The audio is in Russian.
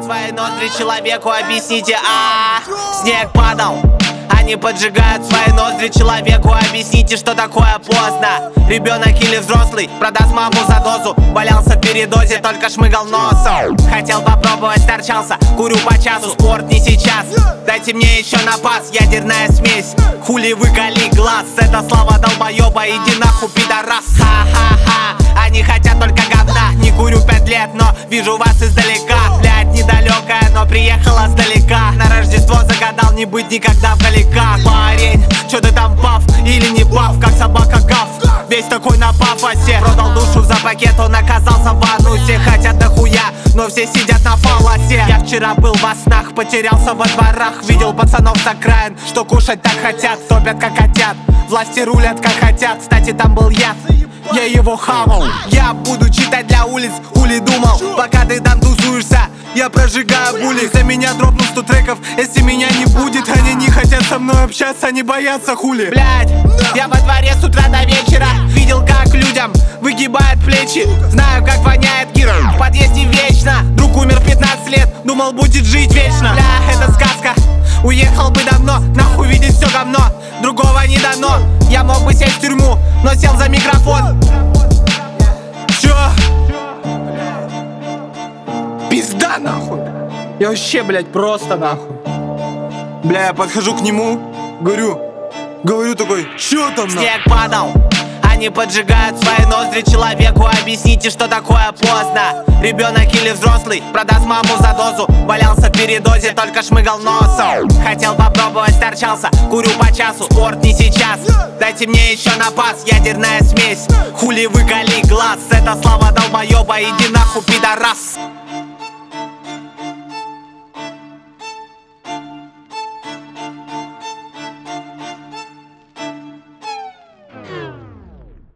свои ноздри человеку, объясните, снег падал. Они поджигают свои ноздри человеку, объясните, что такое поздно. Ребенок или взрослый продаст маму за дозу. Валялся в передозе, только шмыгал носом. Хотел попробовать, торчался, курю по часу. Спорт не сейчас, дайте мне еще на пас. Ядерная смесь, хули выколи глаз. Это слова долбоеба, иди нахуй, пидорас. Ха-ха-ха, они хотят только говна. Не курю 5 лет, но вижу вас издалека. Блядь, недалекая, но приехала сдалека. На Рождество загадал не быть никогда вдалека. Парень, чё ты там паф или не паф, как собака гав. Весь такой на пафосе. Продал душу за пакет, он оказался в анусе. Хотят дохуя, но все сидят на фалосе. Я вчера был во снах, потерялся во дворах. Видел пацанов с окраин, что кушать так хотят. Топят как хотят, власти рулят как хотят. Кстати, там был я его хавал. Я буду читать для улиц, хули думал. Пока ты там тусуешься, я прожигаю були. За меня дропнул 100 треков, если меня не будет. Они не хотят со мной общаться, они боятся хули. Блядь, я во дворе с утра до вечера. Видел, как людям выгибают плечи. Знаю, как воняет гир в подъезде вечно. Друг умер в 15 лет, думал, будет жить вечно. Бля, это сказка, уехал бы давно. Нахуй видеть все говно, другого не дано. Я мог бы сесть в тюрьму, но сел за микрофон. Чё? Пизда нахуй. Я вообще, блядь, просто нахуй. Бля, я подхожу к нему, говорю такой, чё там нахуй? Снег падал, они поджигают свои ноздри человеку, объясните, что такое поздно. Ребенок или взрослый продаст маму за дозу. Валялся в передозе, только шмыгал носом. Хотел попробовать, торчался, курю по часу. Спорт не сейчас, дайте мне еще на пас. Ядерная смесь, хули выколи глаз. Это слова долбоеба, иди нахуй, пидорас.